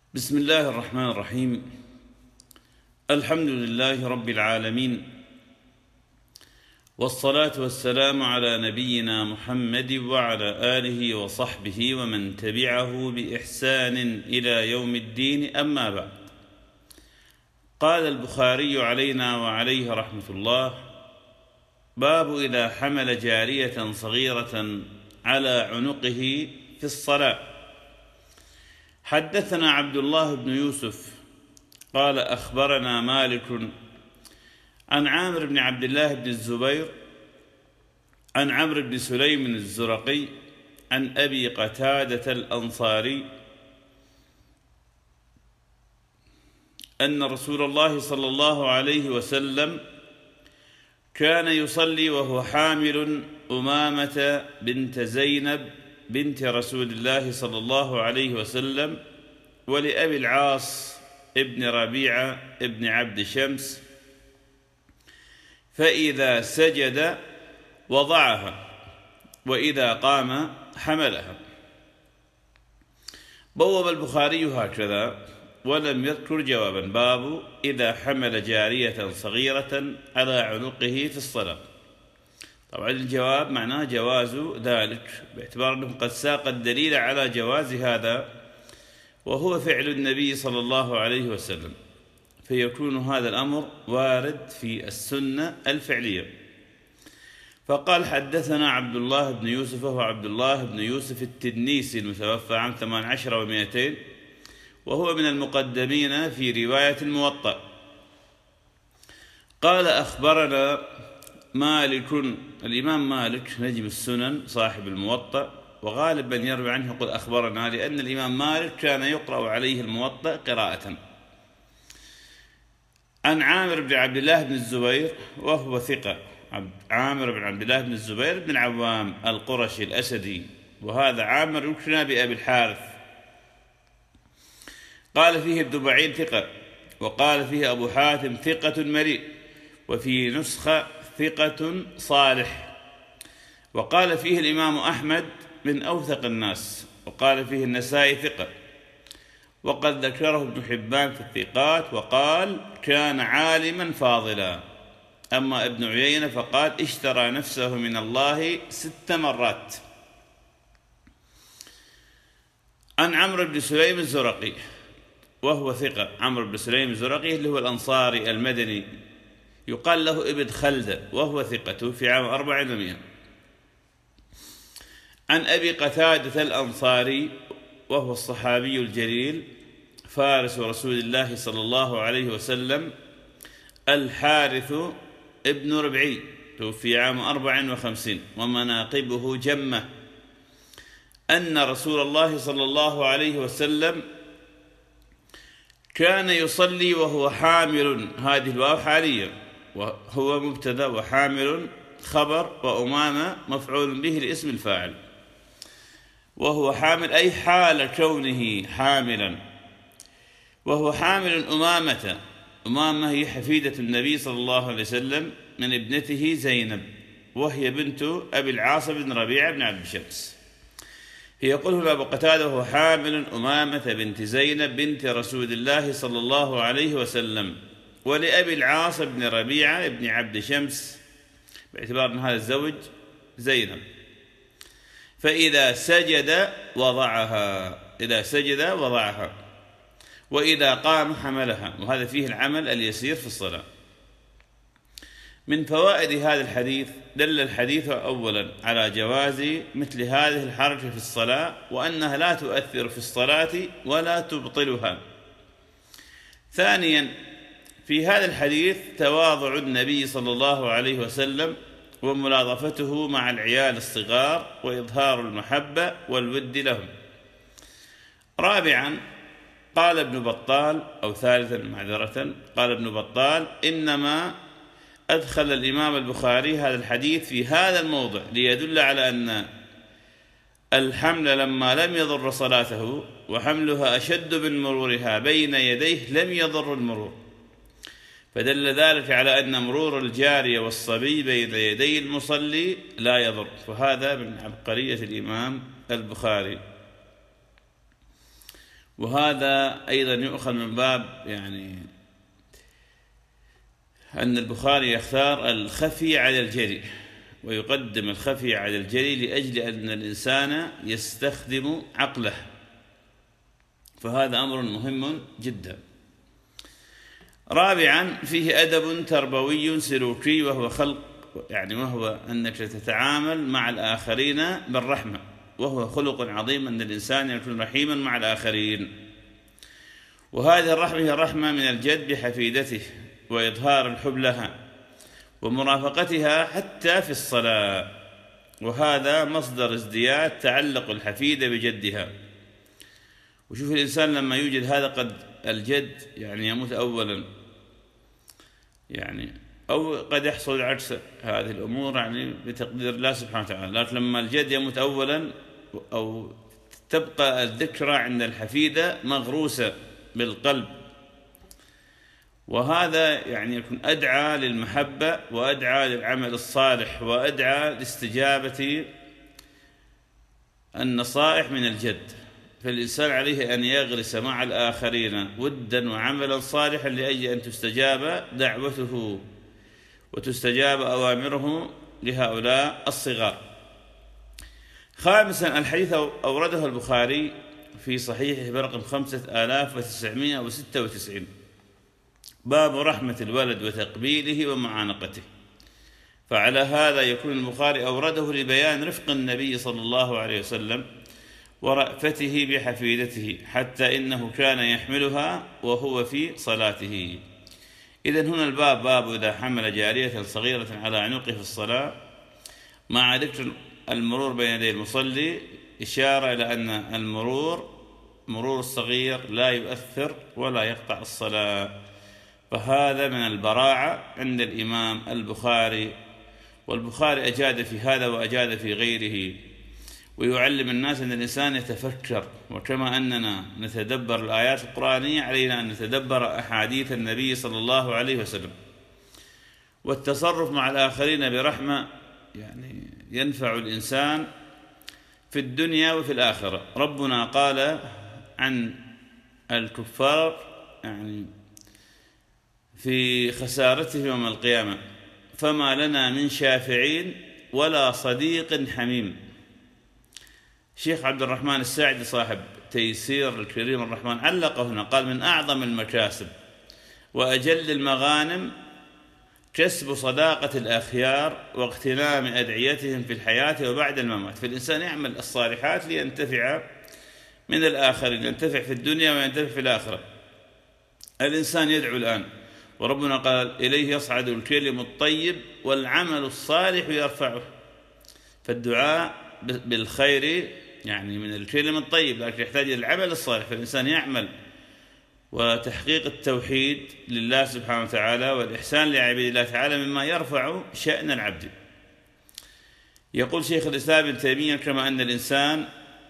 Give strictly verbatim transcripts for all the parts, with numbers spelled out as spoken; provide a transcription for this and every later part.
بسم الله الرحمن الرحيم. الحمد لله رب العالمين، والصلاة والسلام على نبينا محمد وعلى آله وصحبه ومن تبعه بإحسان إلى يوم الدين، أما بعد. قال البخاري علينا وعليه رحمة الله: باب إذا حمل جارية صغيرة على عنقه في الصلاة. حدثنا عبد الله بن يوسف قال أخبرنا مالك عن عامر بن عبد الله بن الزبير عن عمرو بن سليم الزرقي عن أبي قتادة الأنصاري أن رسول الله صلى الله عليه وسلم كان يصلي وهو حامل أمامة بنت زينب بنت رسول الله صلى الله عليه وسلم، ولأبي العاص ابن ربيعة ابن عبد شمس، فإذا سجد وضعها وإذا قام حملها. بوب البخاري هكذا ولم يذكر جوابا: باب إذا حمل جارية صغيرة على عنقه في الصلاة. طبعا الجواب معناه جواز ذلك، باعتبار أنه قد ساق الدليل على جواز هذا وهو فعل النبي صلى الله عليه وسلم، فيكون هذا الأمر وارد في السنة الفعلية. فقال: حدثنا عبد الله بن يوسف، وهو عبد الله بن يوسف التنيسي المتوفى عام ثمان عشر ومئتين، وهو من المقدمين في رواية الموطأ. قال: أخبرنا مالك، الإمام مالك نجم السنن صاحب الموطأ، وغالبا يروي عنه يقول أخبرنا، لأن الإمام مالك كان يقرأ عليه الموطأ قراءة. عن عامر بن عبد الله بن الزبير، وهو ثقة، عامر بن عبد الله بن الزبير بن عوام القرشي الأسدي، وهذا عامر يكنى بأبي الحارث. قال فيه ابن معين ثقة، وقال فيه أبو حاتم ثقة مليء، وفي نسخة ثقة صالح، وقال فيه الإمام أحمد من أوثق الناس، وقال فيه النسائي ثقة، وقد ذكره ابن حبان في الثقات وقال كان عالما فاضلا. أما ابن عيينة فقال اشترى نفسه من الله ست مرات. عن عمرو بن سليم الزرقي، وهو ثقة، عمرو بن سليم الزرقي اللي هو الأنصاري المدني، يقال له ابن خلدة، وهو ثقة في عام أربع ومئة. عن أبي قتادة الأنصاري، وهو الصحابي الجليل فارس رسول الله صلى الله عليه وسلم، الحارث ابن ربعي، توفي عام أربع وخمسين، ومناقبه جمة، أن رسول الله صلى الله عليه وسلم كان يصلي وهو حامل، هذه الواو حالية، وهو مبتدأ، وحامل خبر، وأمامة مفعول به لاسم الفاعل، وهو حامل أي حال كونه حاملا، وهو حامل أمامة. أمامة هي حفيدة النبي صلى الله عليه وسلم من ابنته زينب، وهي بنت أبي العاص بن ربيعة بن عبد شمس. يقول هنا أبو قتادة: وهو حامل أمامة بنت زينب بنت رسول الله صلى الله عليه وسلم، ولأبي العاص بن ربيعة بن عبد شمس، باعتبار أن هذا الزوج زينب. فإذا سجد وضعها، إذا سجد وضعها، وإذا قام حملها، وهذا فيه العمل اليسير في الصلاة. من فوائد هذا الحديث: دل الحديث أولا على جواز مثل هذه الحركة في الصلاة، وأنها لا تؤثر في الصلاة ولا تبطلها. ثانيا، في هذا الحديث تواضع النبي صلى الله عليه وسلم وملاطفته مع العيال الصغار، وإظهار المحبة والود لهم. رابعا، قال ابن بطال، أو ثالثا معذرة، قال ابن بطال: إنما أدخل الإمام البخاري هذا الحديث في هذا الموضع ليدل على أن الحمل لما لم يضر صلاته، وحملها أشد من مرورها بين يديه لم يضر المرور، فدل ذلك على أن مرور الجارية والصبي بين يدي المصلي لا يضر، وهذا من عبقرية الإمام البخاري. وهذا أيضا يؤخذ من باب يعني أن البخاري يختار الخفي على الجلي، ويقدم الخفي على الجلي لأجل أن الإنسان يستخدم عقله، فهذا أمر مهم جدا. رابعا فيه أدب تربوي سلوكي، وهو خلق يعني وهو أنك تتعامل مع الآخرين بالرحمة، وهو خلق عظيم أن الإنسان يكون رحيما مع الآخرين. وهذه الرحمة هي الرحمة من الجد بحفيدته، وإظهار الحب لها ومرافقتها حتى في الصلاة، وهذا مصدر ازدياد تعلق الحفيدة بجدها. وشوف الإنسان لما يوجد هذا، قد الجد يعني يموت أولا يعني، أو قد يحصل عكس هذه الأمور يعني بتقدير الله سبحانه وتعالى، لكن لما الجد يموت أولا أو تبقى الذكرى عند الحفيدة مغروسة بالقلب، وهذا يعني يكون أدعى للمحبة وأدعى للعمل الصالح وأدعى لاستجابة النصائح من الجد. فالإنسان عليه أن يغرس مع الآخرين ودا وعملا صالحا لأجل أن تستجاب دعوته وتستجاب أوامره لهؤلاء الصغار. خامسا الحديث أورده البخاري في صحيحه برقم خمسة آلاف وتسعمائة وستة وتسعين، باب رحمة الولد وتقبيله ومعانقته. فعلى هذا يكون البخاري أورده لبيان رفق النبي صلى الله عليه وسلم ورأفته بحفيدته، حتى إنه كان يحملها وهو في صلاته. إذن هنا الباب باب إذا حمل جارية صغيرة على عنقه في الصلاة، مع ذكر المرور بين يدي المصلي، إشارة إلى أن المرور مرور الصغير لا يؤثر ولا يقطع الصلاة. فهذا من البراعة عند الإمام البخاري، والبخاري أجاد في هذا وأجاد في غيره، ويعلم الناس أن الإنسان يتفكر. وكما أننا نتدبر الآيات القرآنية، علينا أن نتدبر أحاديث النبي صلى الله عليه وسلم. والتصرف مع الآخرين برحمة يعني ينفع الإنسان في الدنيا وفي الآخرة. ربنا قال عن الكفار يعني في خسارته يوم القيامة: فما لنا من شافعين ولا صديق حميم. شيخ عبد الرحمن الساعدي صاحب تيسير الكريم الرحمن علق هنا، قال: من أعظم المكاسب وأجل المغانم كسب صداقة الأخيار واغتنام أدعيتهم في الحياة وبعد الممات. فالإنسان يعمل الصالحات لينتفع من الآخرين، ينتفع في الدنيا وينتفع في الآخرة. الإنسان يدعو الآن، وربنا قال: إليه يصعد الكلم الطيب والعمل الصالح يرفعه. فالدعاء بالخير يعني من الكلم الطيب، لكن يحتاج إلى العمل الصالح. فالإنسان يعمل وتحقيق التوحيد لله سبحانه وتعالى والإحسان لعباد الله تعالى مما يرفع شأن العبد. يقول شيخ الإسلام ابن تيمية: كما أن الإنسان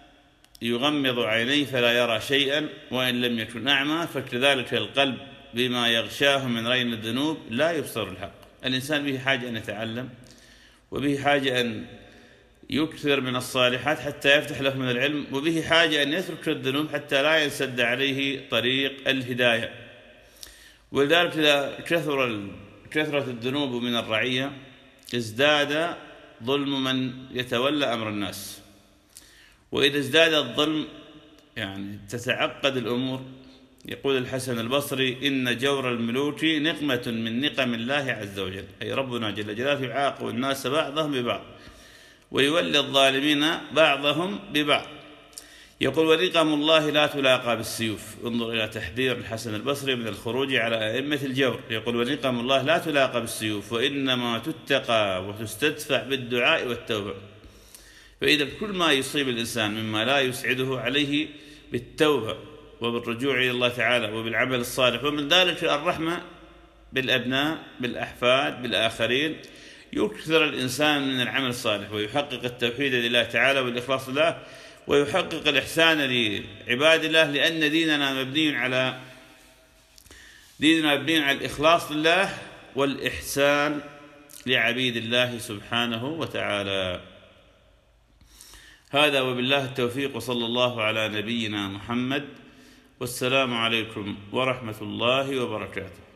يغمض عينيه فلا يرى شيئا وإن لم يكن أعمى، فكذلك القلب بما يغشاه من رين الذنوب لا يبصر الحق. الإنسان به حاجة أن يتعلم، وبه حاجة أن يكثر من الصالحات حتى يفتح له من العلم، وبه حاجة أن يترك الذنوب حتى لا ينسد عليه طريق الهداية. ولذلك إذا كثر كثرة الذنوب من الرعية ازداد ظلم من يتولى أمر الناس، وإذا ازداد الظلم يعني تتعقد الأمور. يقول الحسن البصري: إن جور الملوك نقمة من نقم الله عز وجل، أي ربنا جل جلاله يعاقب الناس بعضهم ببعض ويولي الظالمين بعضهم ببعض. يقول: ونقم الله لا تلاقى بالسيوف. انظر إلى تحذير الحسن البصري من الخروج على أئمة الجور. يقول: ونقم الله لا تلاقى بالسيوف وإنما تتقى وتستدفع بالدعاء والتوبة. فإذا كل ما يصيب الإنسان مما لا يسعده عليه بالتوبة وبالرجوع إلى الله تعالى وبالعمل الصالح، ومن ذلك الرحمة بالأبناء بالأحفاد بالآخرين، يكثر الإنسان من العمل الصالح ويحقق التوحيد لله تعالى والإخلاص لله، ويحقق الإحسان لعباد الله، لأن ديننا مبني على ديننا مبني على الإخلاص لله والإحسان لعبيد الله سبحانه وتعالى. هذا وبالله التوفيق، وصلى الله على نبينا محمد والسلام عليكم ورحمة الله وبركاته.